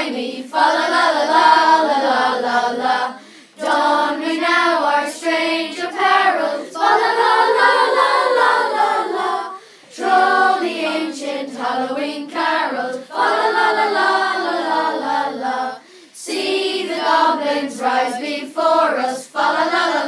slimy, fa la la la la la la la la. Don we now our strange apparel, fa la la la la la la la. Troll the ancient Halloween carol, fa la la la la la la la la. See the goblins rise before us, fa la la la.